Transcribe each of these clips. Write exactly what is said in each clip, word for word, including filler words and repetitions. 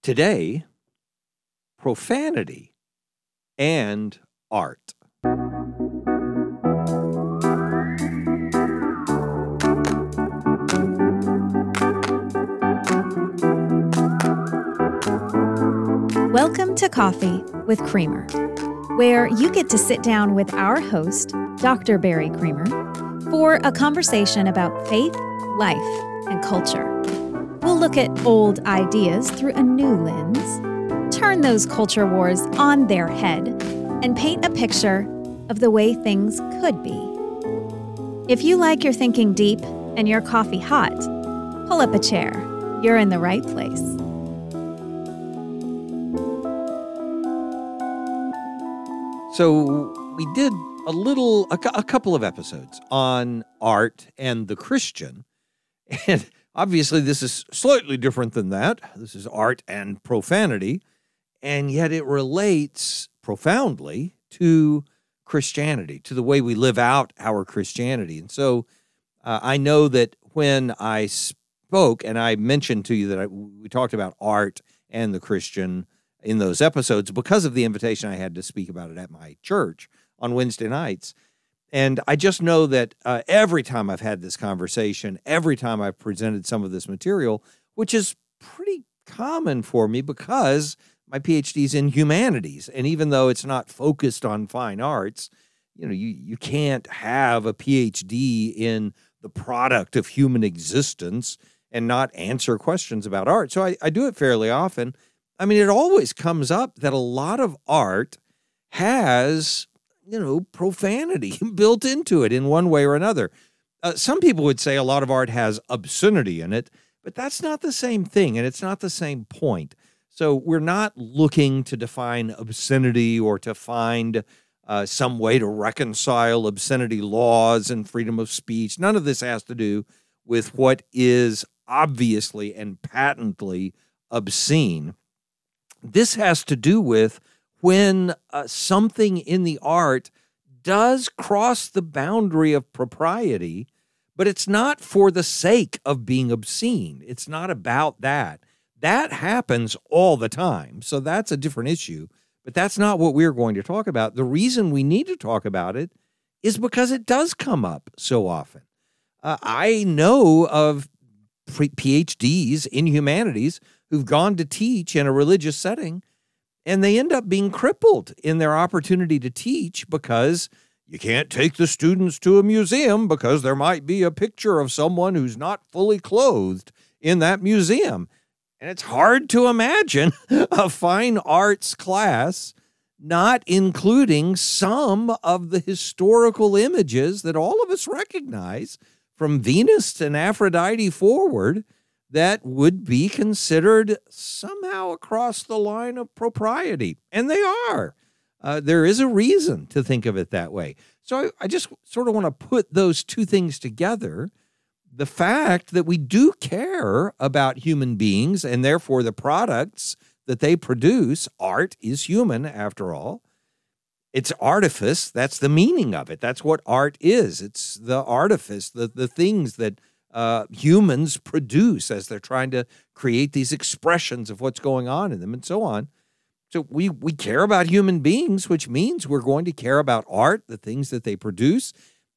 Today, profanity and art. Welcome to Coffee with Creamer, where you get to sit down with our host, Doctor Barry Creamer, for a conversation about faith, life, and culture. We'll look at old ideas through a new lens, turn those culture wars on their head, and paint a picture of the way things could be. If you like your thinking deep and your coffee hot, pull up a chair. You're in the right place. So we did a little, a, a couple of episodes on art and the Christian. And obviously this is slightly different than that. This is art and profanity. And yet it relates profoundly to Christianity, to the way we live out our Christianity. And so uh, I know that when I spoke and I mentioned to you that I, we talked about art and the Christian in those episodes because of the invitation I had to speak about it at my church on Wednesday nights. And I just know that uh, every time I've had this conversation, every time I've presented some of this material, which is pretty common for me because my PhD's in humanities. And even though it's not focused on fine arts, you know, you, you can't have a PhD in the product of human existence and not answer questions about art. So I, I do it fairly often. I mean, it always comes up that a lot of art has, you know, profanity built into it in one way or another. Uh, some people would say a lot of art has obscenity in it, but that's not the same thing, and it's not the same point. So we're not looking to define obscenity or to find uh, some way to reconcile obscenity laws and freedom of speech. None of this has to do with what is obviously and patently obscene. This has to do with when uh, something in the art does cross the boundary of propriety, but it's not for the sake of being obscene. It's not about that. That happens all the time, so that's a different issue, but that's not what we're going to talk about. The reason we need to talk about it is because it does come up so often. Uh, I know of PhDs in humanities who've gone to teach in a religious setting, and they end up being crippled in their opportunity to teach because you can't take the students to a museum because there might be a picture of someone who's not fully clothed in that museum. And it's hard to imagine a fine arts class not including some of the historical images that all of us recognize from Venus and Aphrodite forward that would be considered somehow across the line of propriety. And they are. Uh, there is a reason to think of it that way. So I, I just sort of want to put those two things together. The fact that we do care about human beings and therefore the products that they produce. Art is human, after all. It's artifice. That's the meaning of it. That's what art is. It's the artifice, the, the things that Uh, humans produce as they're trying to create these expressions of what's going on in them and so on. So we we care about human beings, which means we're going to care about art, the things that they produce,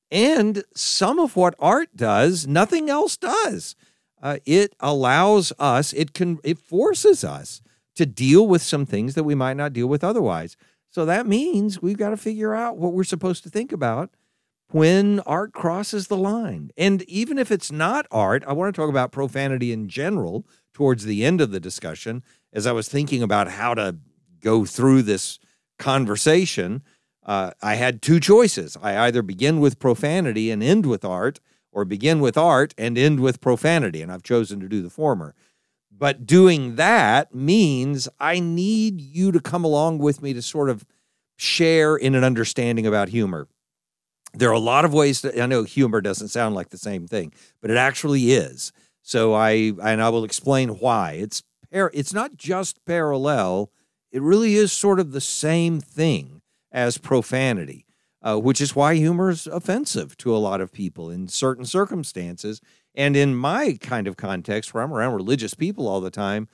and some of what art does, nothing else does. Uh, it allows us, it can, it forces us to deal with some things that we might not deal with otherwise. So that means we've got to figure out what we're supposed to think about when art crosses the line. And even if it's not art, I want to talk about profanity in general towards the end of the discussion. As I was thinking about how to go through this conversation, uh, I had two choices. I either begin with profanity and end with art, or begin with art and end with profanity, and I've chosen to do the former. But doing that means I need you to come along with me to sort of share in an understanding about humor. There are a lot of ways to, I know humor doesn't sound like the same thing, but it actually is. So I, and I will explain why. It's par, it's not just parallel. It really is sort of the same thing as profanity, uh, which is why humor is offensive to a lot of people in certain circumstances. And in my kind of context, where I'm around religious people all the time,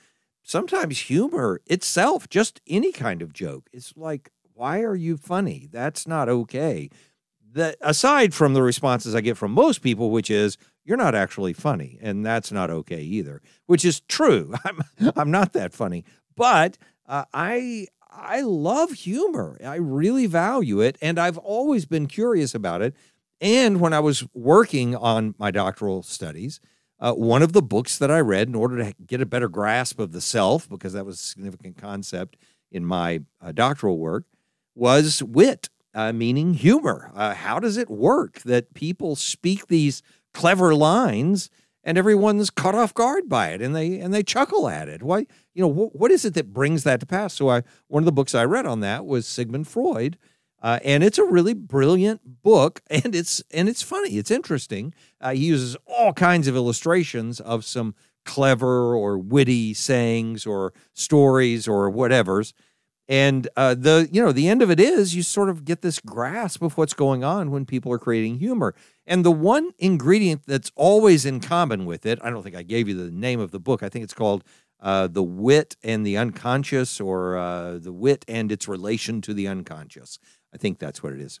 sometimes humor itself, just any kind of joke, is like, why are you funny? That's not okay. That aside from the responses I get from most people, which is, you're not actually funny, and that's not okay either, which is true. I'm I'm not that funny, but uh, I I love humor. I really value it, and I've always been curious about it. And when I was working on my doctoral studies, uh, one of the books that I read in order to get a better grasp of the self, because that was a significant concept in my uh, doctoral work, was wit, uh, meaning humor. Uh, how does it work that people speak these clever lines and everyone's caught off guard by it and they and they chuckle at it? Why, you know, wh- what is it that brings that to pass? So I one of the books I read on that was Sigmund Freud, uh, and it's a really brilliant book, and it's and it's funny, it's interesting. Uh, he uses all kinds of illustrations of some clever or witty sayings or stories or whatever's. And uh, the you know the end of it is you sort of get this grasp of what's going on when people are creating humor. And the one ingredient that's always in common with it, I don't think I gave you the name of the book. I think it's called uh, The Wit and the Unconscious, or uh, The Wit and Its Relation to the Unconscious. I think that's what it is.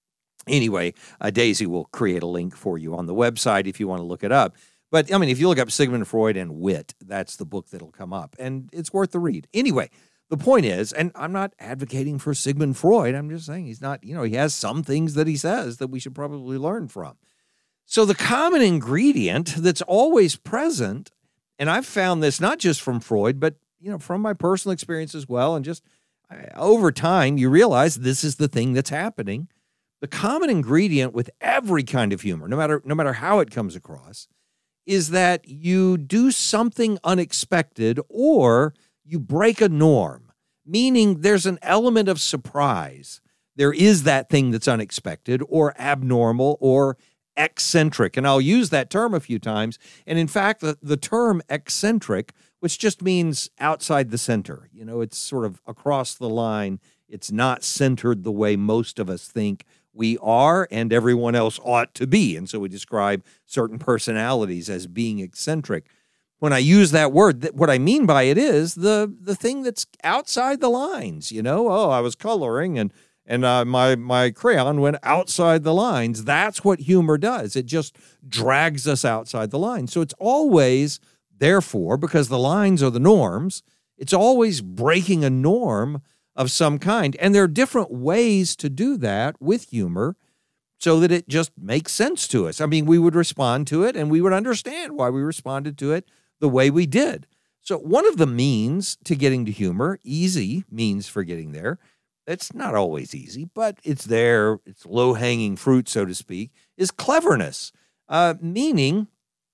Anyway, uh, Daisy will create a link for you on the website if you want to look it up. But, I mean, if you look up Sigmund Freud and wit, that's the book that'll come up. And it's worth the read. Anyway, the point is, and I'm not advocating for Sigmund Freud, I'm just saying he's not, you know, he has some things that he says that we should probably learn from. So the common ingredient that's always present, and I've found this not just from Freud, but, you know, from my personal experience as well, and just uh, over time, you realize this is the thing that's happening. The common ingredient with every kind of humor, no matter no matter how it comes across, is that you do something unexpected or you break a norm, meaning there's an element of surprise. There is that thing that's unexpected or abnormal or eccentric. And I'll use that term a few times. And in fact, the, the term eccentric, which just means outside the center, you know, it's sort of across the line. It's not centered the way most of us think we are and everyone else ought to be. And so we describe certain personalities as being eccentric. When I use that word, what I mean by it is the the thing that's outside the lines, you know? Oh, I was coloring and and uh, my my crayon went outside the lines. That's what humor does. It just drags us outside the lines. So it's always, therefore, because the lines are the norms, it's always breaking a norm of some kind. And there are different ways to do that with humor so that it just makes sense to us. I mean, we would respond to it and we would understand why we responded to it the way we did. So one of the means to getting to humor, easy means for getting there, it's not always easy, but it's there, it's low-hanging fruit, so to speak, is cleverness, uh, meaning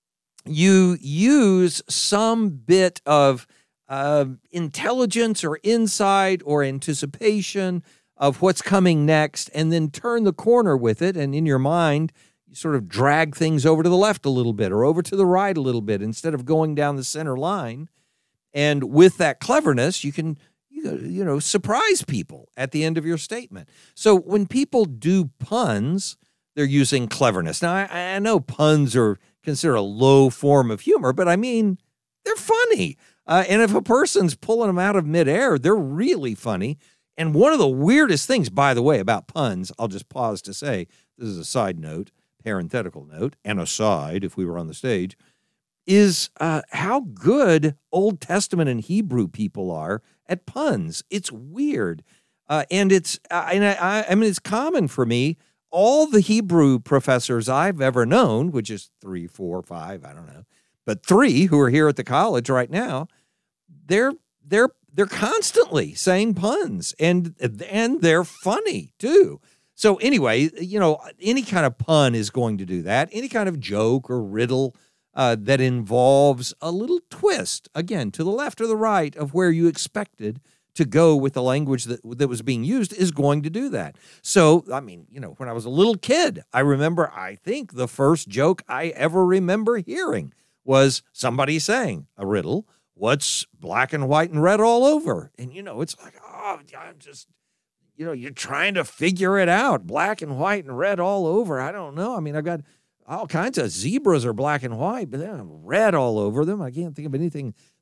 you use some bit of uh, intelligence or insight or anticipation of what's coming next and then turn the corner with it, and in your mind, sort of drag things over to the left a little bit or over to the right a little bit instead of going down the center line. And with that cleverness, you can, you know, surprise people at the end of your statement. So when people do puns, they're using cleverness. Now, I, I know puns are considered a low form of humor, but I mean, they're funny. Uh, and if a person's pulling them out of midair, they're really funny. And one of the weirdest things, by the way, about puns, I'll just pause to say, this is a side note, parenthetical note, and aside if we were on the stage, is uh, how good Old Testament and Hebrew people are at puns. It's weird. Uh, and it's, uh, and I, I mean, it's common for me. All the Hebrew professors I've ever known, which is three, four, five, I don't know, but three who are here at the college right now, they're, they're, they're constantly saying puns, and, and they're funny too. So anyway, you know, any kind of pun is going to do that. Any kind of joke or riddle uh, that involves a little twist, again, to the left or the right of where you expected to go with the language that that was being used is going to do that. So, I mean, you know, when I was a little kid, I remember, I think the first joke I ever remember hearing was somebody saying a riddle, what's black and white and red all over? And, you know, it's like, oh, I'm just... You know, you're trying to figure it out. Black and white and red all over. I don't know. I mean, I've got all kinds of zebras are black and white, but they're red all over them. I can't think of anything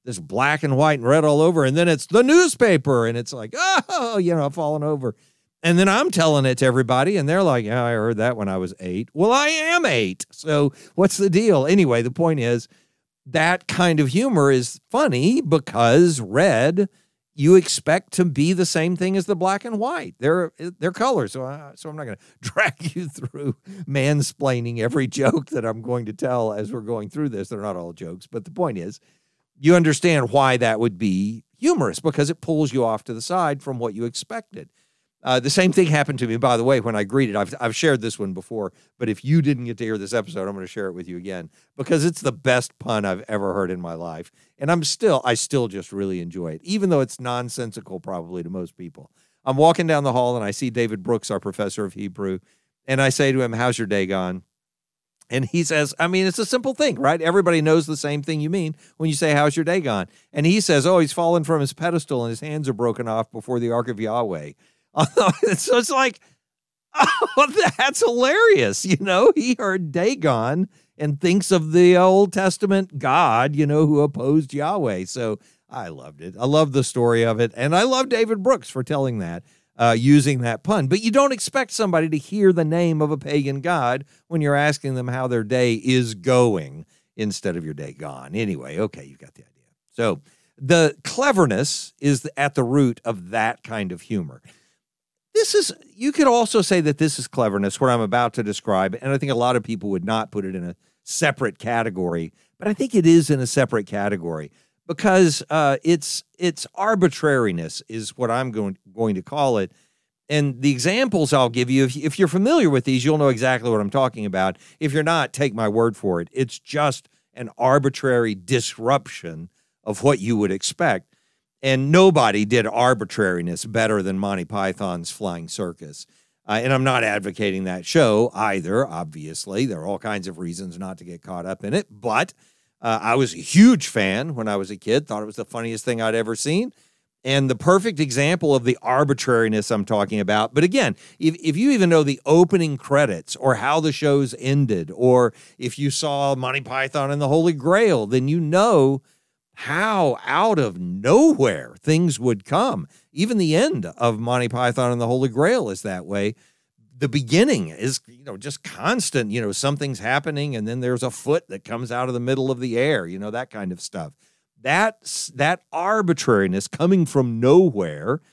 this black and white and red all over, and then it's the newspaper, and it's like, oh, you know, falling over. And then I'm telling it to everybody, and they're like, yeah, I heard that when I was eight. Well, I am eight, so what's the deal? Anyway, the point is, that kind of humor is funny because red, you expect to be the same thing as the black and white. They're they're colors, so, I, so I'm not going to drag you through mansplaining every joke that I'm going to tell as we're going through this. They're not all jokes, but the point is, you understand why that would be humorous because it pulls you off to the side from what you expected. Uh, the same thing happened to me, by the way, when I greeted. I've, I've shared this one before, but if you didn't get to hear this episode, I'm going to share it with you again because it's the best pun I've ever heard in my life. And I'm still, I still just really enjoy it, even though it's nonsensical probably to most people. I'm walking down the hall and I see David Brooks, our professor of Hebrew, and I say to him, how's your day gone? And he says, I mean, it's a simple thing, right? Everybody knows the same thing you mean when you say, how's your day gone? And he says, oh, he's fallen from his pedestal and his hands are broken off before the ark of Yahweh. So it's like, oh, that's hilarious. You know, he heard Dagon and thinks of the Old Testament God, you know, who opposed Yahweh. So I loved it. I love the story of it. And I love David Brooks for telling that, uh, using that pun. But you don't expect somebody to hear the name of a pagan god when you're asking them how their day is going instead of your day gone. Anyway, okay, you got the idea. So the cleverness is at the root of that kind of humor. This is, you could also say that this is cleverness, what I'm about to describe, and I think a lot of people would not put it in a separate category, but I think it is in a separate category because uh, it's it's arbitrariness is what I'm going, going to call it. And the examples I'll give you, if, if you're familiar with these, you'll know exactly what I'm talking about. If you're not, take my word for it. It's just an arbitrary disruption of what you would expect. And nobody did arbitrariness better than Monty Python's Flying Circus. Uh, and I'm not advocating that show either, obviously. There are all kinds of reasons not to get caught up in it. But uh, I was a huge fan when I was a kid, thought it was the funniest thing I'd ever seen. And the perfect example of the arbitrariness I'm talking about. But again, if, if you even know the opening credits or how the shows ended, or if you saw Monty Python and the Holy Grail, then you know how out of nowhere things would come. Even the end of Monty Python and the Holy Grail is that way. The beginning is, you know, just constant, you know, something's happening and then there's a foot that comes out of the middle of the air, you know, that kind of stuff. That, that arbitrariness coming from nowhere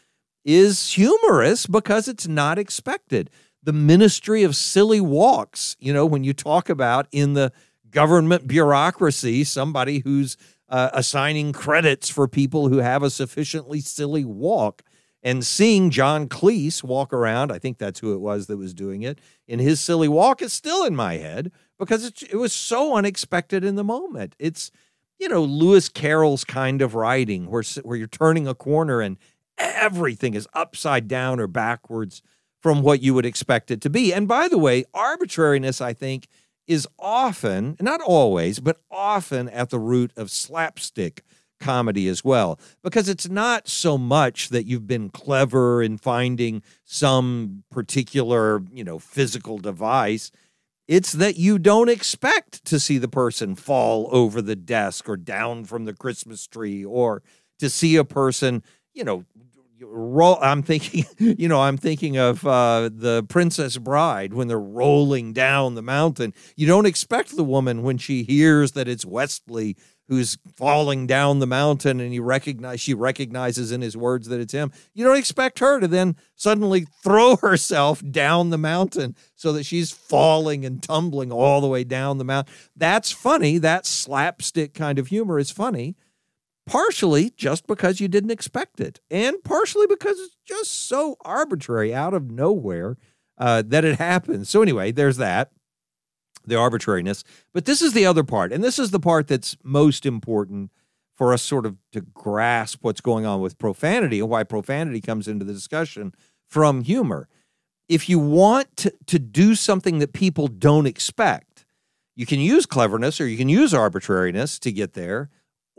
is humorous because it's not expected. The ministry of silly walks, you know, when you talk about in the government bureaucracy, somebody who's Uh, assigning credits for people who have a sufficiently silly walk, and seeing John Cleese walk around, I think that's who it was that was doing it, in his silly walk is still in my head because it, it was so unexpected in the moment. It's, you know, Lewis Carroll's kind of writing where, where you're turning a corner and everything is upside down or backwards from what you would expect it to be. And by the way, arbitrariness, I think, is often, not always, but often at the root of slapstick comedy as well, because it's not so much that you've been clever in finding some particular, you know, physical device. It's that you don't expect to see the person fall over the desk or down from the Christmas tree, or to see a person, you know, roll. I'm thinking, you know, I'm thinking of uh, the Princess Bride when they're rolling down the mountain. You don't expect the woman when she hears that it's Westley who's falling down the mountain, and you recognize she recognizes in his words that it's him. You don't expect her to then suddenly throw herself down the mountain so that she's falling and tumbling all the way down the mountain. That's funny. That slapstick kind of humor is funny. Partially just because you didn't expect it, and partially because it's just so arbitrary out of nowhere uh, that it happens. So anyway, there's that, the arbitrariness. But this is the other part, and this is the part that's most important for us sort of to grasp what's going on with profanity and why profanity comes into the discussion from humor. If you want to, to do something that people don't expect, you can use cleverness or you can use arbitrariness to get there,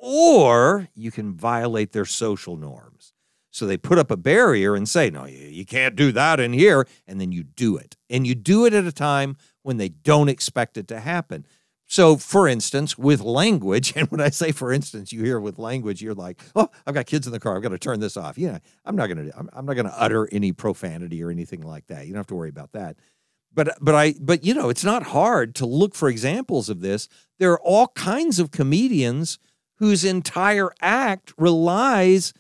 or you can violate their social norms. So they put up a barrier and say, no, you, you can't do that in here, and then you do it. And you do it at a time when they don't expect it to happen. So, for instance, with language, and when I say for instance, you hear with language, you're like, oh, I've got kids in the car. I've got to turn this off. You know, I'm not going to, I'm, I'm not going to utter any profanity or anything like that. You don't have to worry about that. But, but I, but you know, it's not hard to look for examples of this. There are all kinds of comedians whose entire act relies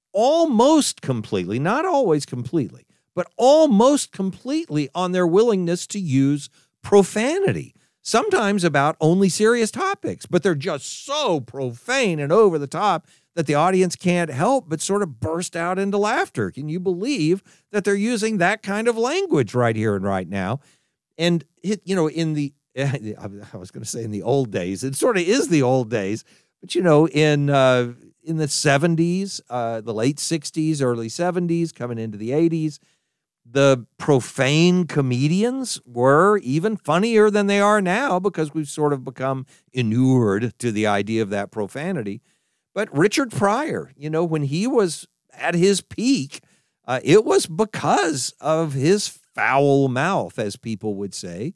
almost completely, not always completely, but almost completely on their willingness to use profanity. Sometimes about only serious topics, but they're just so profane and over the top that the audience can't help but sort of burst out into laughter. Can you believe that they're using that kind of language right here and right now? And, it, you know, in the, I was going to say in the old days, it sort of is the old days, but, you know, in uh, in the seventies, uh, the late sixties, early seventies, coming into the eighties, the profane comedians were even funnier than they are now because we've sort of become inured to the idea of that profanity. But Richard Pryor, you know, when he was at his peak, uh, it was because of his foul mouth, as people would say.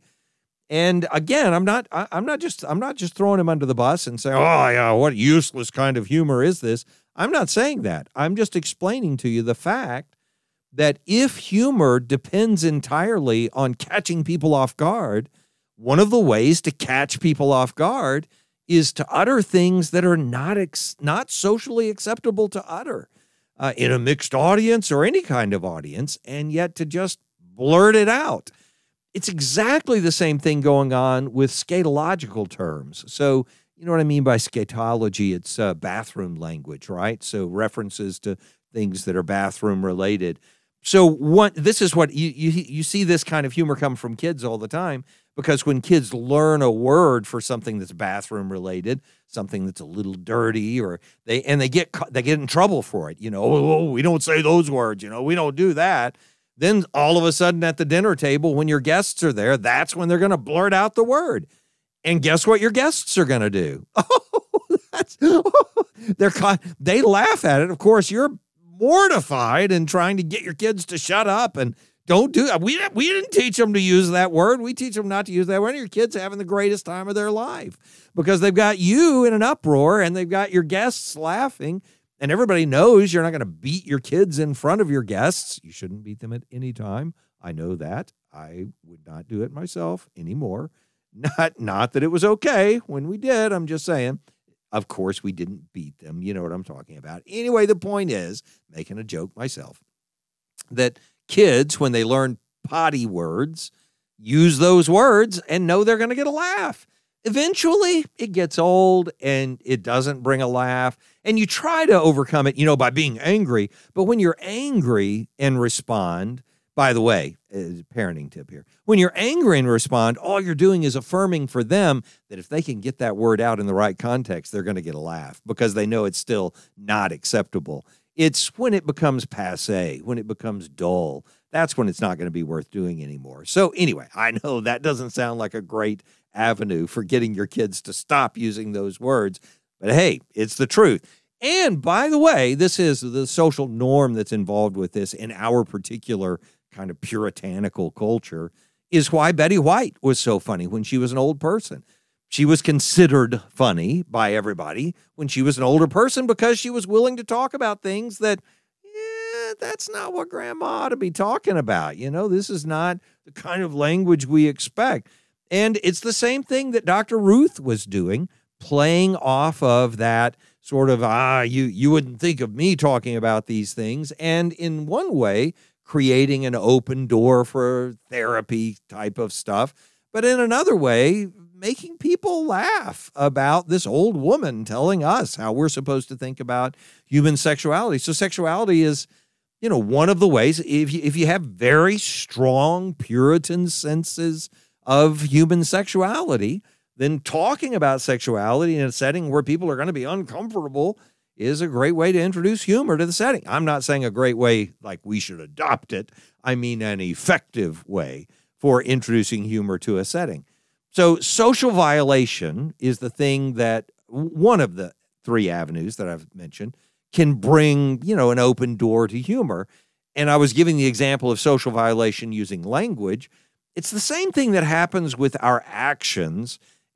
And again, I'm not, I, I'm not just, I'm not just throwing him under the bus and saying, oh yeah, what useless kind of humor is this? I'm not saying that. I'm just explaining to you the fact that if humor depends entirely on catching people off guard, one of the ways to catch people off guard is to utter things that are not ex- not socially acceptable to utter uh, in a mixed audience or any kind of audience, and yet to just blurt it out. It's exactly the same thing going on with scatological terms. So, you know what I mean by scatology? It's uh, bathroom language, right? So references to things that are bathroom related. So what this is what you, you you see this kind of humor come from kids all the time, because when kids learn a word for something that's bathroom related, something that's a little dirty, or they and they get they get in trouble for it. You know, oh, we don't say those words. You know, we don't do that. Then all of a sudden at the dinner table, when your guests are there, that's when they're going to blurt out the word. And guess what your guests are going to do? Oh, that's oh, they're they laugh at it. Of course, you're mortified and trying to get your kids to shut up and don't do it. We, we didn't teach them to use that word. We teach them not to use that word. And your kids are having the greatest time of their life because they've got you in an uproar and they've got your guests laughing. And everybody knows you're not going to beat your kids in front of your guests. You shouldn't beat them at any time. I know that. I would not do it myself anymore. Not, not that it was okay when we did. I'm just saying. Of course, we didn't beat them. You know what I'm talking about. Anyway, the point is, making a joke myself, that kids, when they learn potty words, use those words and know they're going to get a laugh. Eventually, it gets old and it doesn't bring a laugh. And you try to overcome it, you know, by being angry. But when you're angry and respond, by the way, is a parenting tip here. When you're angry and respond, all you're doing is affirming for them that if they can get that word out in the right context, they're going to get a laugh because they know it's still not acceptable. It's when it becomes passé, when it becomes dull, that's when it's not going to be worth doing anymore. So anyway, I know that doesn't sound like a great avenue for getting your kids to stop using those words, but hey, it's the truth. And by the way, this is the social norm that's involved with this in our particular kind of puritanical culture, is why Betty White was so funny when she was an old person. She was considered funny by everybody when she was an older person because she was willing to talk about things that, yeah, that's not what grandma ought to be talking about. You know, this is not the kind of language we expect. And it's the same thing that Doctor Ruth was doing, playing off of that sort of, ah, you, you wouldn't think of me talking about these things. And in one way, creating an open door for therapy type of stuff. But in another way, making people laugh about this old woman telling us how we're supposed to think about human sexuality. So sexuality is, you know, one of the ways, if you, if you have very strong Puritan senses of human sexuality, then talking about sexuality in a setting where people are going to be uncomfortable is a great way to introduce humor to the setting. I'm not saying a great way like we should adopt it. I mean an effective way for introducing humor to a setting. So social violation is the thing that one of the three avenues that I've mentioned can bring, you know, an open door to humor. And I was giving the example of social violation using language. It's the same thing that happens with our actions.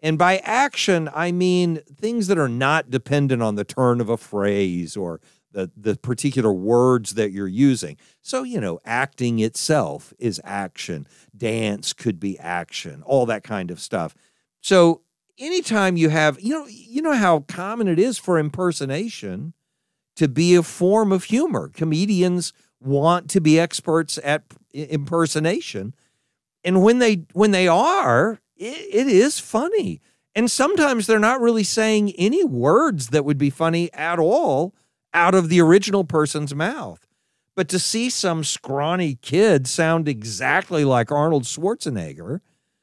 And by action, I mean things that are not dependent on the turn of a phrase or the, the particular words that you're using. So, you know, acting itself is action. Dance could be action, all that kind of stuff. So anytime you have, you know, you know how common it is for impersonation to be a form of humor. Comedians want to be experts at impersonation. And when they when they are, it, it is funny. And sometimes they're not really saying any words that would be funny at all out of the original person's mouth. But to see some scrawny kid sound exactly like Arnold Schwarzenegger,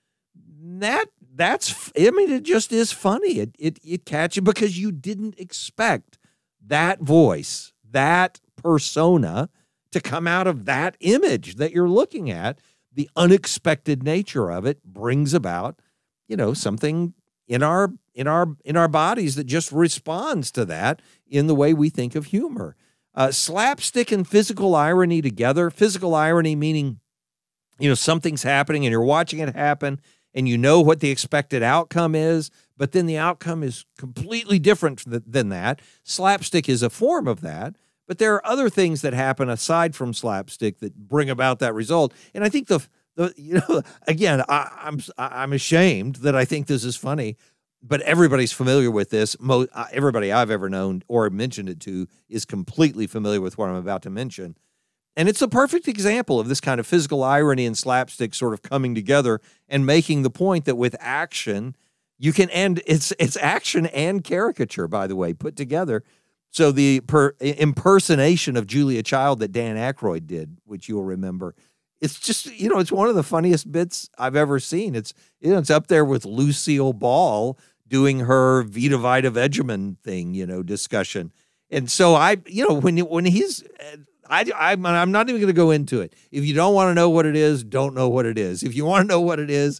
that that's, I mean, it just is funny. It, it, it catches because you didn't expect that voice, that persona to come out of that image that you're looking at. The unexpected nature of it brings about, you know, something in our in our in our bodies that just responds to that in the way we think of humor. Uh, slapstick and physical irony together. Physical irony meaning, you know, something's happening and you're watching it happen and you know what the expected outcome is, but then the outcome is completely different than that. Slapstick is a form of that. But there are other things that happen aside from slapstick that bring about that result. And I think the, the you know, again, I, I'm I'm ashamed that I think this is funny, but everybody's familiar with this. Most, everybody I've ever known or mentioned it to is completely familiar with what I'm about to mention. And it's a perfect example of this kind of physical irony and slapstick sort of coming together and making the point that with action, you can end, it's, it's action and caricature, by the way, put together. So the per, impersonation of Julia Child that Dan Aykroyd did, which you'll remember, it's just, you know, it's one of the funniest bits I've ever seen. It's, you know, it's up there with Lucille Ball doing her Vita Vita Vegemin thing, you know, discussion. And so I, you know, when when he's, I, I'm, I'm not even going to go into it. If you don't want to know what it is, don't know what it is. If you want to know what it is,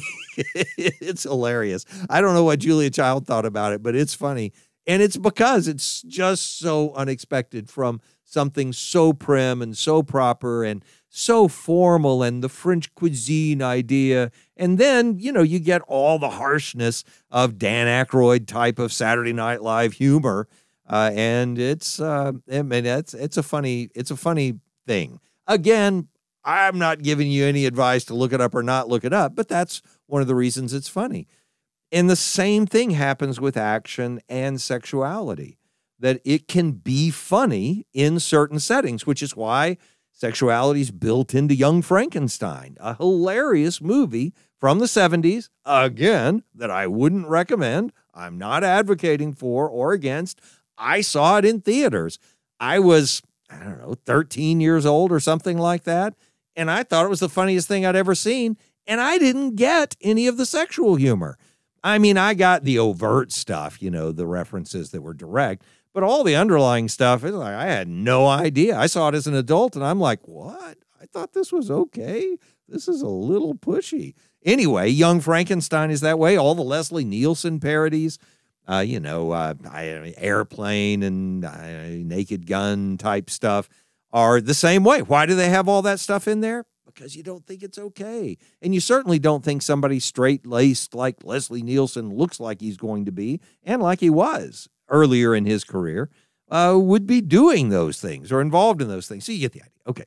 it's hilarious. I don't know what Julia Child thought about it, but it's funny. And it's because it's just so unexpected from something so prim and so proper and so formal and the French cuisine idea. And then, you know, you get all the harshness of Dan Aykroyd type of Saturday Night Live humor. Uh, and it's, uh, I mean, it's, it's a funny, it's a funny thing. Again, I'm not giving you any advice to look it up or not look it up, but that's one of the reasons it's funny. And the same thing happens with action and sexuality, that it can be funny in certain settings, which is why sexuality is built into Young Frankenstein, a hilarious movie from the seventies, again, that I wouldn't recommend. I'm not advocating for or against. I saw it in theaters. I was, I don't know, thirteen years old or something like that, and I thought it was the funniest thing I'd ever seen, and I didn't get any of the sexual humor. I mean, I got the overt stuff, you know, the references that were direct, but all the underlying stuff, it's like, I had no idea. I saw it as an adult, and I'm like, what? I thought this was okay. This is a little pushy. Anyway, Young Frankenstein is that way. All the Leslie Nielsen parodies, uh, you know, uh, I, Airplane and uh, Naked Gun type stuff are the same way. Why do they have all that stuff in there? Because you don't think it's okay. And you certainly don't think somebody straight-laced like Leslie Nielsen looks like he's going to be, and like he was earlier in his career, uh, would be doing those things or involved in those things. So you get the idea. Okay.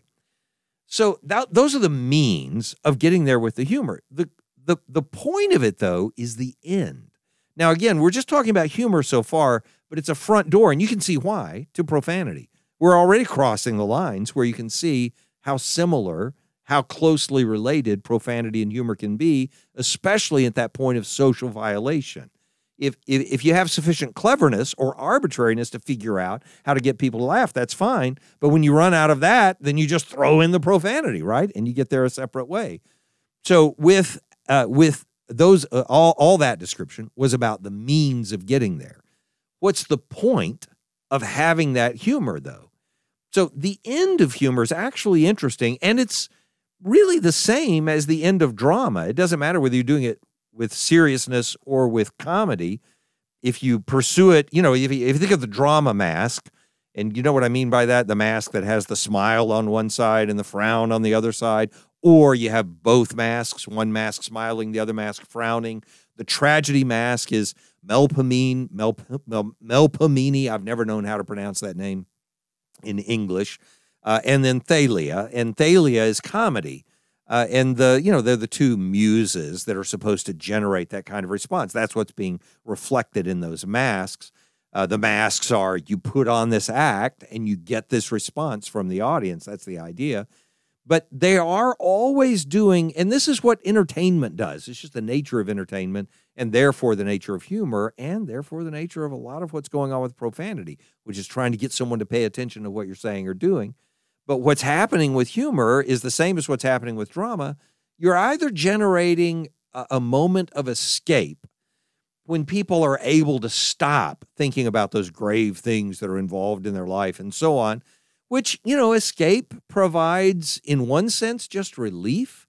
So that, those are the means of getting there with the humor. The, the, the point of it, though, is the end. Now, again, we're just talking about humor so far, but it's a front door, and you can see why, to profanity. We're already crossing the lines where you can see how similar, how closely related profanity and humor can be, especially at that point of social violation. If, if if you have sufficient cleverness or arbitrariness to figure out how to get people to laugh, that's fine. But when you run out of that, then you just throw in the profanity, right? And you get there a separate way. So with uh, with those, uh, all all that description was about the means of getting there. What's the point of having that humor, though? So the end of humor is actually interesting, and it's really the same as the end of drama. It doesn't matter whether you're doing it with seriousness or with comedy. If you pursue it, you know, if you, if you think of the drama mask, and you know what I mean by that, the mask that has the smile on one side and the frown on the other side, or you have both masks, one mask smiling, the other mask frowning. The tragedy mask is Melpomene, Melp, Mel, Melpomene. I've never known how to pronounce that name in English. Uh, and then Thalia, and Thalia is comedy. Uh, and the you know they're the two muses that are supposed to generate that kind of response. That's what's being reflected in those masks. Uh, the masks are you put on this act and you get this response from the audience. That's the idea. But they are always doing, and this is what entertainment does. It's just the nature of entertainment, and therefore the nature of humor, and therefore the nature of a lot of what's going on with profanity, which is trying to get someone to pay attention to what you're saying or doing. But what's happening with humor is the same as what's happening with drama. You're either generating a, a moment of escape when people are able to stop thinking about those grave things that are involved in their life and so on, which, you know, escape provides, in one sense, just relief.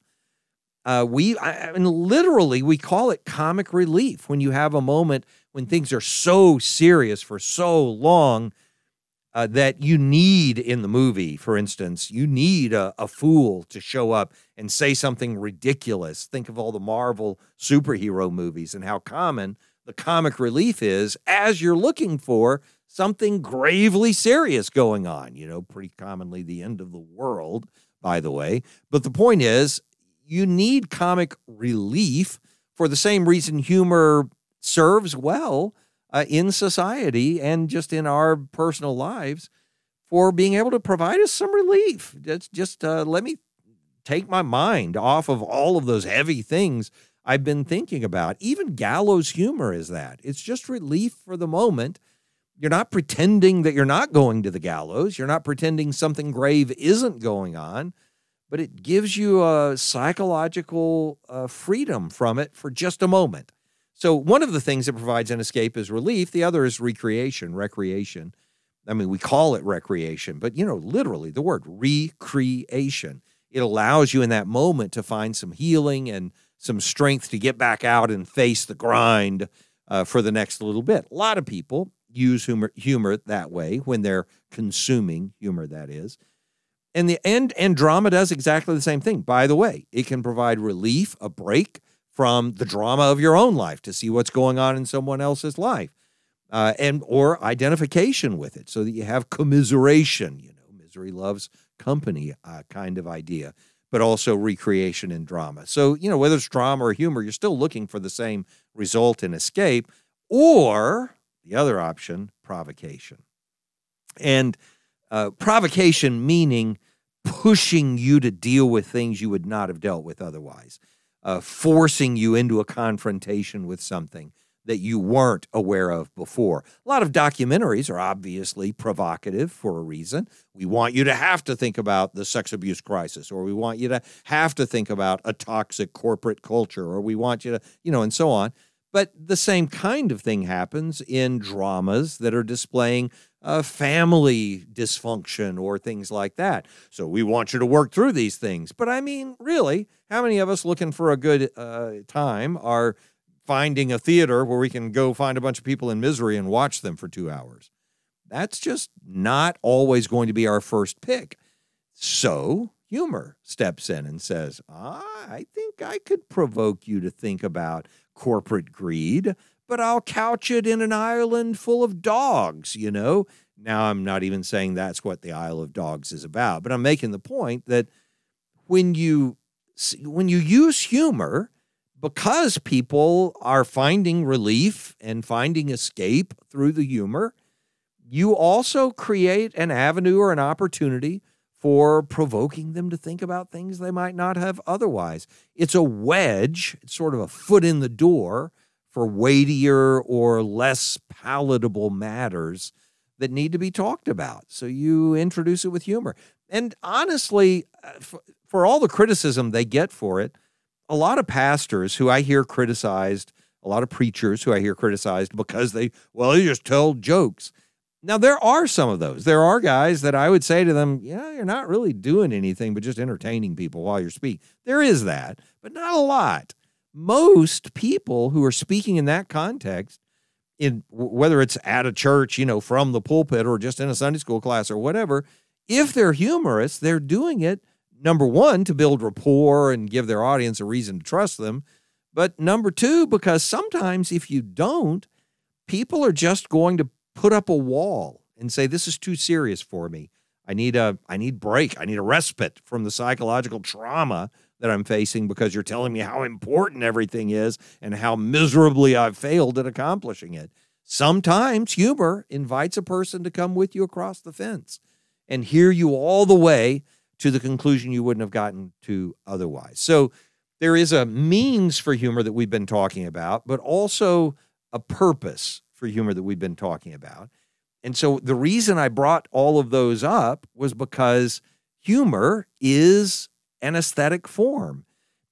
Uh, we, I mean, literally, we call it comic relief when you have a moment when things are so serious for so long uh, that you need, in the movie, for instance, you need a, a fool to show up and say something ridiculous. Think of all the Marvel superhero movies and how common the comic relief is as you're looking for something gravely serious going on, you know, pretty commonly the end of the world, by the way. But the point is, you need comic relief for the same reason humor serves well uh, in society and just in our personal lives, for being able to provide us some relief. Just, just uh, let me take my mind off of all of those heavy things I've been thinking about. Even gallows humor is that. It's just relief for the moment. You're not pretending that you're not going to the gallows. You're not pretending something grave isn't going on, but it gives you a psychological uh, freedom from it for just a moment. So one of the things that provides an escape is relief. The other is recreation, recreation. I mean, we call it recreation, but, you know, literally the word recreation. It allows you in that moment to find some healing and some strength to get back out and face the grind uh, for the next little bit. A lot of people use humor, humor that way when they're consuming humor, that is. And the and, and drama does exactly the same thing. By the way, it can provide relief, a break from the drama of your own life to see what's going on in someone else's life, uh, and or identification with it so that you have commiseration, you know, misery loves company uh, kind of idea, but also recreation in drama. So, you know, whether it's drama or humor, you're still looking for the same result in escape, or the other option, provocation. And uh, provocation meaning pushing you to deal with things you would not have dealt with otherwise, uh, forcing you into a confrontation with something that you weren't aware of before. A lot of documentaries are obviously provocative for a reason. We want you to have to think about the sex abuse crisis, or we want you to have to think about a toxic corporate culture, or we want you to, you know, and so on. But the same kind of thing happens in dramas that are displaying uh, family dysfunction or things like that. So we want you to work through these things. But I mean, really, how many of us looking for a good uh, time are finding a theater where we can go find a bunch of people in misery and watch them for two hours? That's just not always going to be our first pick. So humor steps in and says, ah, I think I could provoke you to think about corporate greed, but I'll couch it in an island full of dogs, you know? Now, I'm not even saying that's what the Isle of Dogs is about, but I'm making the point that when you when you use humor, because people are finding relief and finding escape through the humor, you also create an avenue or an opportunity for provoking them to think about things they might not have otherwise. It's a wedge, it's sort of a foot in the door for weightier or less palatable matters that need to be talked about. So you introduce it with humor. And honestly, for, for all the criticism they get for it, a lot of pastors who I hear criticized, a lot of preachers who I hear criticized because they, well, they just tell jokes. Now, there are some of those. There are guys that I would say to them, yeah, you're not really doing anything but just entertaining people while you're speaking. There is that, but not a lot. Most people who are speaking in that context, in whether it's at a church, you know, from the pulpit or just in a Sunday school class or whatever, if they're humorous, they're doing it, number one, to build rapport and give their audience a reason to trust them, But number two, because sometimes if you don't, people are just going to put up a wall and say, this is too serious for me. I need a, I need break. I need a respite from the psychological trauma that I'm facing because you're telling me how important everything is and how miserably I've failed at accomplishing it. Sometimes humor invites a person to come with you across the fence and hear you all the way to the conclusion you wouldn't have gotten to otherwise. So there is a means for humor that we've been talking about, but also a purpose for humor that we've been talking about. And so the reason I brought all of those up was because humor is an aesthetic form,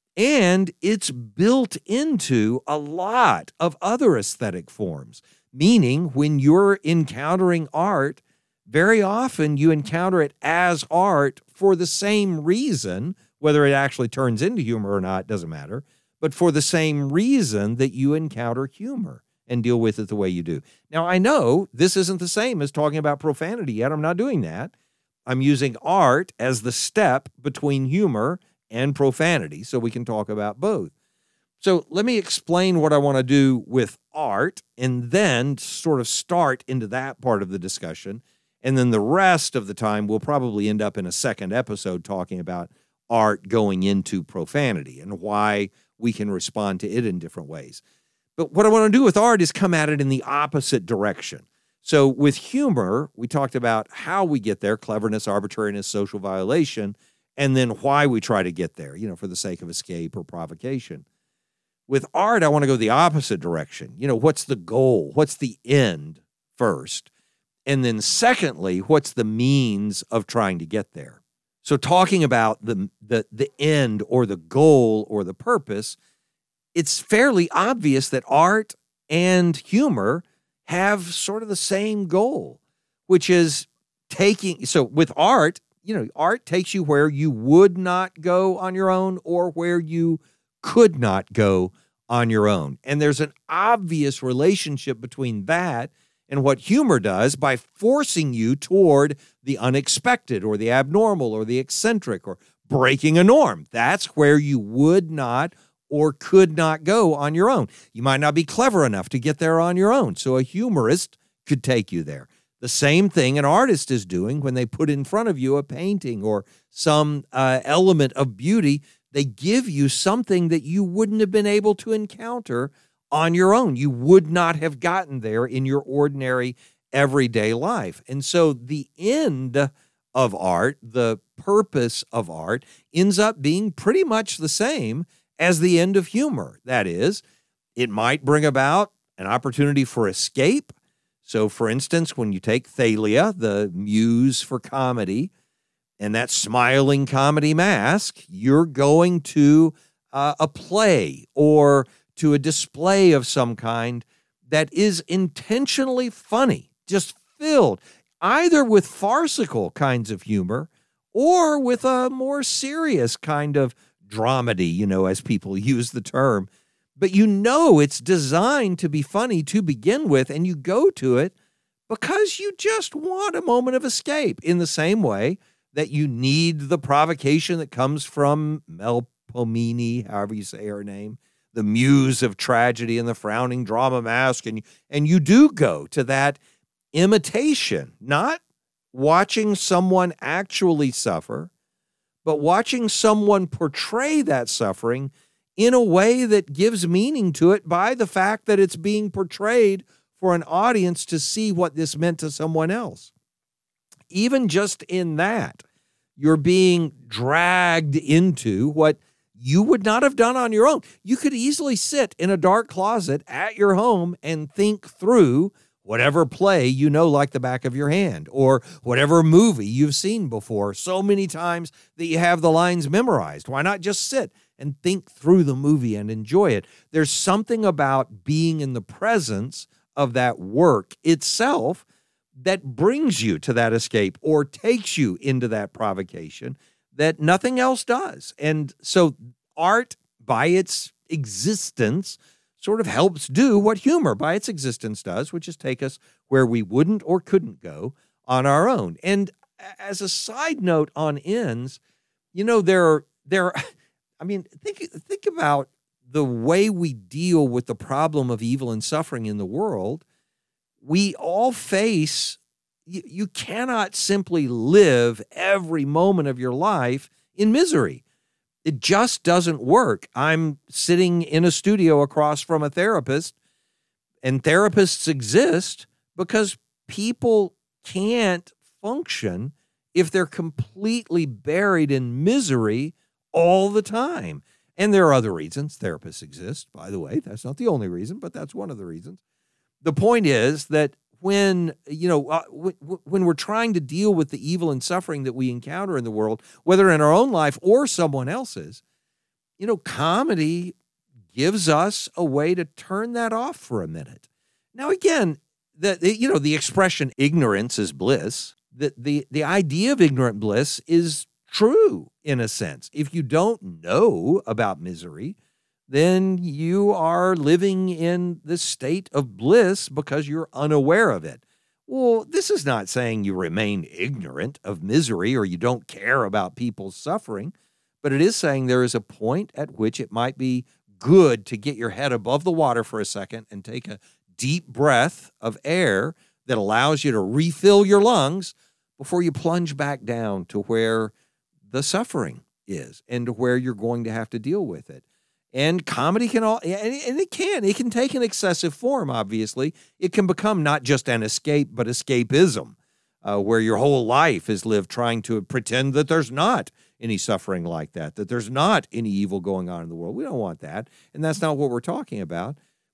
and it's built into a lot of other aesthetic forms, meaning when you're encountering art, very often you encounter it as art for the same reason, whether it actually turns into humor or not, doesn't matter, but for the same reason that you encounter humor and deal with it the way you do. Now, I know this isn't the same as talking about profanity yet. I'm not doing that. I'm using art as the step between humor and profanity so we can talk about both. So let me explain what I want to do with art and then sort of start into that part of the discussion. And then the rest of the time, we'll probably end up in a second episode talking about art going into profanity and why we can respond to it in different ways. But what I want to do with art is come at it in the opposite direction. So with humor, we talked about how we get there, cleverness, arbitrariness, social violation, and then why we try to get there, you know, for the sake of escape or provocation. With art, I want to go the opposite direction. You know, what's the goal? What's the end first? And then secondly, what's the means of trying to get there? So talking about the, the, the end or the goal or the purpose, it's fairly obvious that art and humor have sort of the same goal, which is taking, so with art, you know, art takes you where you would not go on your own or where you could not go on your own. And there's an obvious relationship between that and what humor does by forcing you toward the unexpected or the abnormal or the eccentric or breaking a norm. That's where you would not or could not go on your own. You might not be clever enough to get there on your own, so a humorist could take you there. The same thing an artist is doing when they put in front of you a painting or some uh, element of beauty. They give you something that you wouldn't have been able to encounter on your own. You would not have gotten there in your ordinary everyday life. And so the end of art, the purpose of art, ends up being pretty much the same as the end of humor. That is, it might bring about an opportunity for escape. So, for instance, when you take Thalia, the muse for comedy, and that smiling comedy mask, you're going to uh, a play or to a display of some kind that is intentionally funny, just filled either with farcical kinds of humor or with a more serious kind of dramedy, you know, as people use the term. But you know it's designed to be funny to begin with, and you go to it because you just want a moment of escape in the same way that you need the provocation that comes from Melpomene, however you say her name, the muse of tragedy and the frowning drama mask. And, and you do go to that imitation, not watching someone actually suffer, but watching someone portray that suffering in a way that gives meaning to it by the fact that it's being portrayed for an audience to see what this meant to someone else. Even just in that, you're being dragged into what you would not have done on your own. You could easily sit in a dark closet at your home and think through whatever play you know like the back of your hand, or whatever movie you've seen before so many times that you have the lines memorized. Why not just sit and think through the movie and enjoy it? There's something about being in the presence of that work itself that brings you to that escape or takes you into that provocation that nothing else does. And so art, by its existence, sort of helps do what humor by its existence does, which is take us where we wouldn't or couldn't go on our own. And as a side note on ends, you know, there are, there are, I mean, think, think about the way we deal with the problem of evil and suffering in the world, we all face, you, you cannot simply live every moment of your life in misery. It just doesn't work. I'm sitting in a studio across from a therapist, and therapists exist because people can't function if they're completely buried in misery all the time. And there are other reasons therapists exist, by the way. That's not the only reason, but that's one of the reasons. The point is that when, you know, uh, w- w- when we're trying to deal with the evil and suffering that we encounter in the world, whether in our own life or someone else's, you know, comedy gives us a way to turn that off for a minute. Now, again, the, the you know, the expression ignorance is bliss. The, the, the idea of ignorant bliss is true in a sense. If you don't know about misery, then you are living in this state of bliss because you're unaware of it. Well, this is not saying you remain ignorant of misery or you don't care about people's suffering, but it is saying there is a point at which it might be good to get your head above the water for a second and take a deep breath of air that allows you to refill your lungs before you plunge back down to where the suffering is and to where you're going to have to deal with it. And comedy can all, and it can, it can take an excessive form, obviously. It can become not just an escape, but escapism, uh, where your whole life is lived trying to pretend that there's not any suffering like that, that there's not any evil going on in the world. We don't want that, and that's not what we're talking about.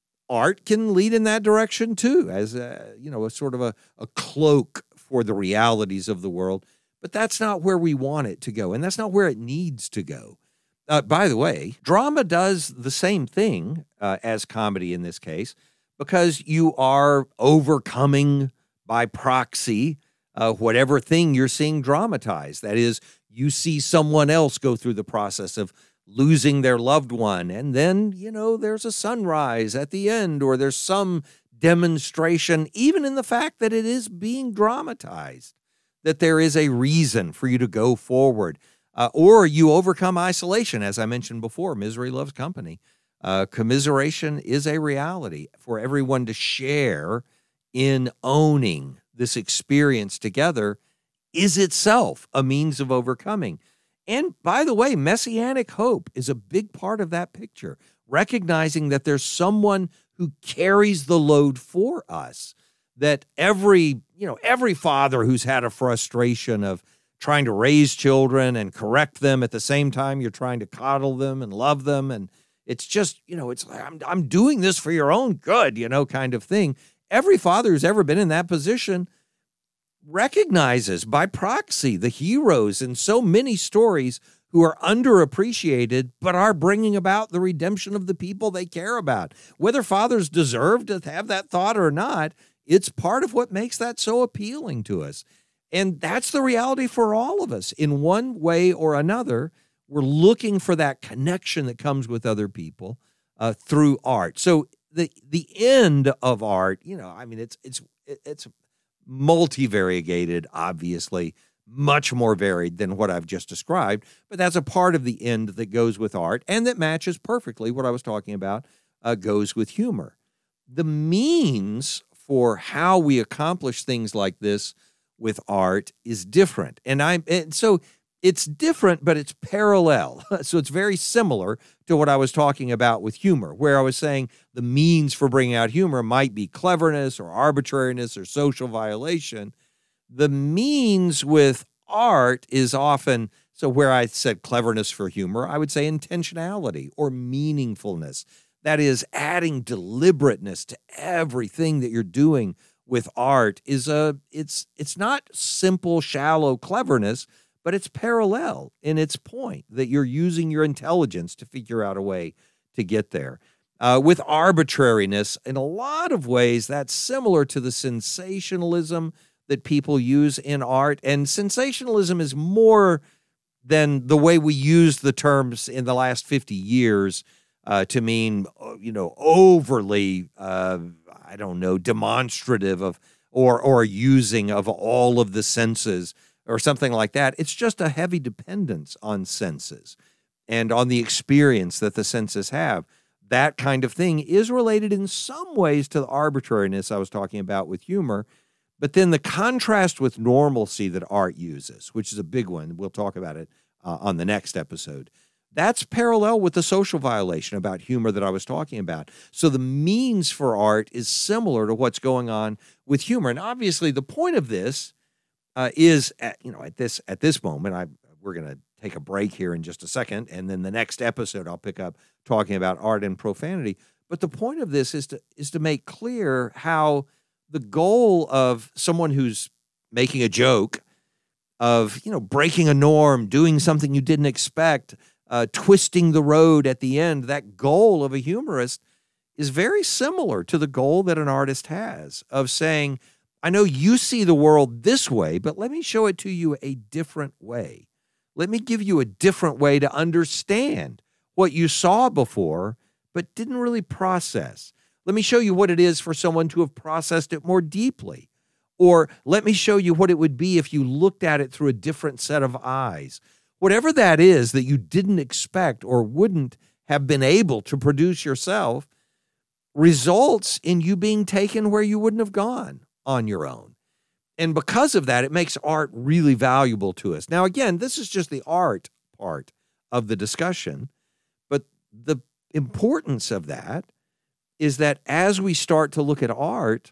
Art can lead in that direction, too, as a, you know, a sort of a, a cloak for the realities of the world. But that's not where we want it to go, and that's not where it needs to go. Uh, by the way, drama does the same thing uh, as comedy in this case, because you are overcoming by proxy uh, whatever thing you're seeing dramatized. That is, you see someone else go through the process of losing their loved one, and then, you know, there's a sunrise at the end, or there's some demonstration, even in the fact that it is being dramatized, that there is a reason for you to go forward. Uh, or you overcome isolation, as I mentioned before. Misery loves company. Uh, commiseration is a reality for everyone to share in owning this experience together is itself a means of overcoming. And by the way, messianic hope is a big part of that picture, recognizing that there's someone who carries the load for us, that every, you know, every father who's had a frustration of trying to raise children and correct them at the same time you're trying to coddle them and love them. And it's just, you know, it's like, I'm, I'm doing this for your own good, you know, kind of thing. Every father who's ever been in that position recognizes by proxy the heroes in so many stories who are underappreciated but are bringing about the redemption of the people they care about. Whether fathers deserve to have that thought or not, it's part of what makes that so appealing to us. And that's the reality for all of us. In one way or another, we're looking for that connection that comes with other people uh, through art. So the the end of art, you know, I mean, it's it's it's multivariated, obviously, much more varied than what I've just described. But that's a part of the end that goes with art and that matches perfectly what I was talking about, uh, goes with humor. The means for how we accomplish things like this with art is different. And I'm and so it's different, but it's parallel. So it's very similar to what I was talking about with humor, where I was saying the means for bringing out humor might be cleverness or arbitrariness or social violation. The means with art is often, so where I said cleverness for humor, I would say intentionality or meaningfulness. That is, adding deliberateness to everything that you're doing with art is a it's it's not simple, shallow cleverness, but it's parallel in its point that you're using your intelligence to figure out a way to get there. Uh, with arbitrariness, in a lot of ways, that's similar to the sensationalism that people use in art. And sensationalism is more than the way we use the terms in the last fifty years uh, to mean, you know, overly, uh, I don't know, demonstrative of or or using of all of the senses or something like that. It's just a heavy dependence on senses and on the experience that the senses have. that kind of thing is related in some ways to the arbitrariness I was talking about with humor. But then the contrast with normalcy that art uses, which is a big one, we'll talk about it uh, on the next episode, that's parallel with the social violation about humor that I was talking about. So the means for art is similar to what's going on with humor. And obviously the point of this uh, is, at, you know, at this at this moment, I we're going to take a break here in just a second, and then the next episode I'll pick up talking about art and profanity. But the point of this is to is to make clear how the goal of someone who's making a joke, of, you know, breaking a norm, doing something you didn't expect, uh, twisting the road at the end, that goal of a humorist is very similar to the goal that an artist has of saying, I know you see the world this way, but let me show it to you a different way. Let me give you a different way to understand what you saw before, but didn't really process. Let me show you what it is for someone to have processed it more deeply. Or let me show you what it would be if you looked at it through a different set of eyes. Whatever that is that you didn't expect or wouldn't have been able to produce yourself results in you being taken where you wouldn't have gone on your own. And because of that, it makes art really valuable to us. Now, again, this is just the art part of the discussion, but the importance of that is that as we start to look at art,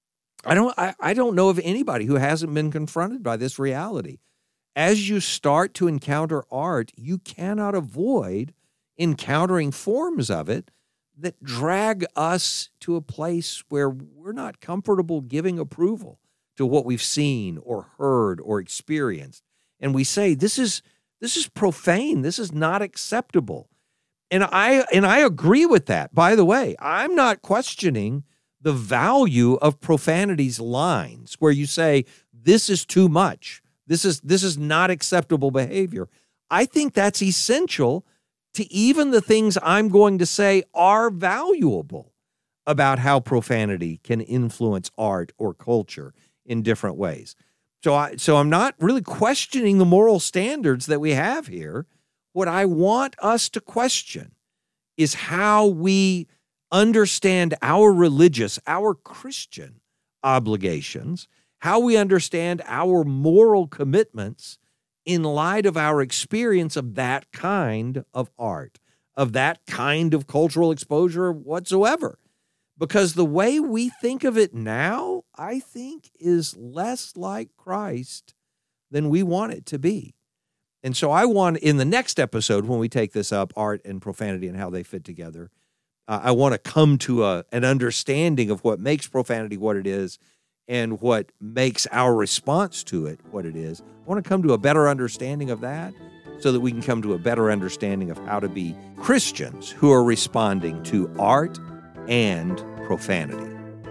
I don't I, I don't know of anybody who hasn't been confronted by this reality. As you start to encounter art, you cannot avoid encountering forms of it that drag us to a place where we're not comfortable giving approval to what we've seen or heard or experienced. And we say, this is this is profane, this is not acceptable. And I and I agree with that. By the way, I'm not questioning the value of profanity's lines where you say, this is too much. This is this is not acceptable behavior. I think that's essential to even the things I'm going to say are valuable about how profanity can influence art or culture in different ways. So I so I'm not really questioning the moral standards that we have here. What I want us to question is how we understand our religious, our Christian obligations, how we understand our moral commitments in light of our experience of that kind of art, of that kind of cultural exposure whatsoever. Because the way we think of it now, I think, is less like Christ than we want it to be. And so I want, in the next episode, when we take this up, art and profanity and how they fit together, uh, I want to come to a, an understanding of what makes profanity what it is and what makes our response to it what it is. I want to come to a better understanding of that so that we can come to a better understanding of how to be Christians who are responding to art and profanity.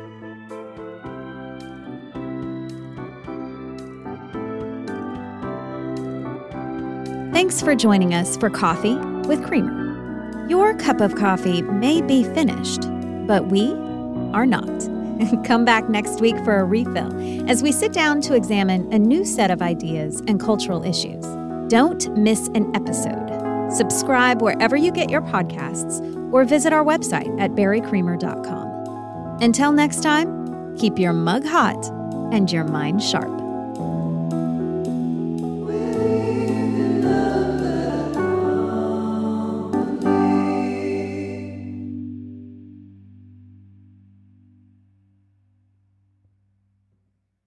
Thanks for joining us for Coffee with Creamer. Your cup of coffee may be finished, but we are not. Come back next week for a refill as we sit down to examine a new set of ideas and cultural issues. Don't miss an episode. Subscribe wherever you get your podcasts or visit our website at barry creamer dot com. Until next time, keep your mug hot and your mind sharp.